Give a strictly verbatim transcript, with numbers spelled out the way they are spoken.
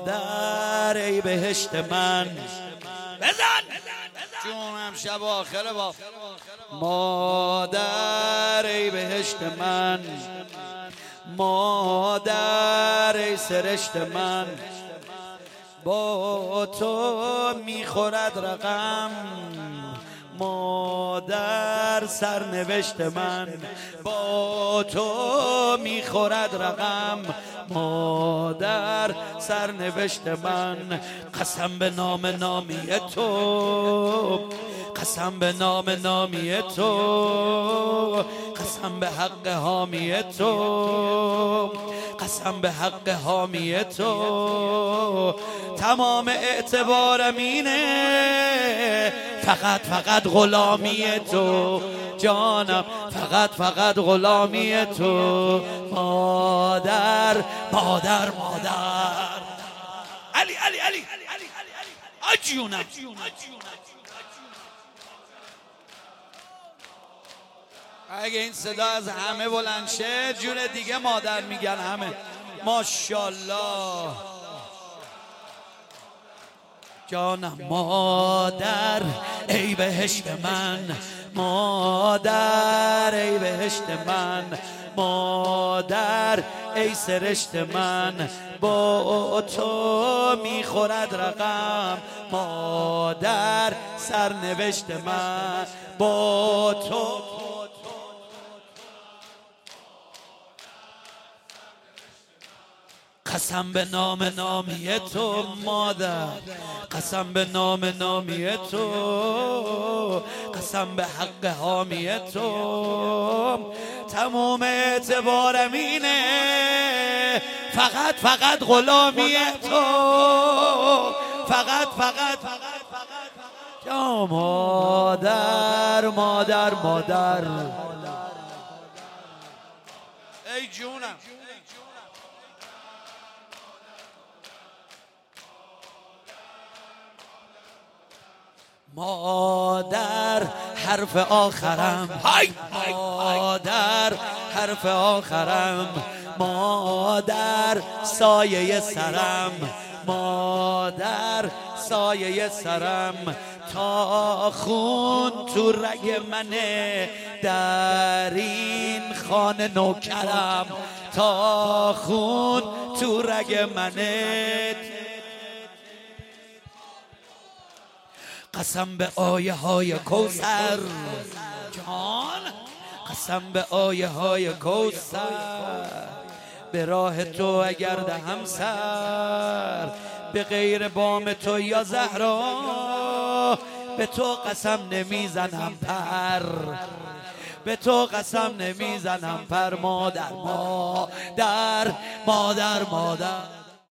مادر ای بهشت من بزن جونم شب آخره با مادر ای بهشت من مادر ای سرشت من با تو میخورد رقم مادر سرنوشت من با تو میخورد رقم مادر سرنوشت من قسم به نام نامی تو قسم به نام نامی تو قسم به حق حامی تو قسم به حق حامی تو تمام اعتبارم اینه فقط فقط غلامی تو جانم فقط فقط غلامی تو مادر مادر مادر علی علی علی آجیونم اگه این صدا از همه بلند شه جون دیگه مادر میگن همه ماشاءالله جانم مادر ای بهشت من مادر ای بهشت من مادر ای سرشت من با تو میخورد رقم مادر سرنوشت من با تو قسم به نام نامی تو مادر قسم به نام نامی تو قسم به حق حامی تو تمام اعتبارم اینه فقط فقط غلامی تو فقط فقط فقط فقط یا مادر مادر مادر ای جونم مادر حرف آخرم مادر حرف آخرم مادر سایه سرم مادر سایه سرم تا خون تو رگ منه در این خانه نوکرم تا خون تو رگ منه قسم به آیه های کوثر جان قسم به آیه های کوثر به راه تو اگر دهم سر به غیر بام تو یا زهرا به تو قسم نمیزنم پر به تو قسم نمیزنم پر مادر مادر مادر مادر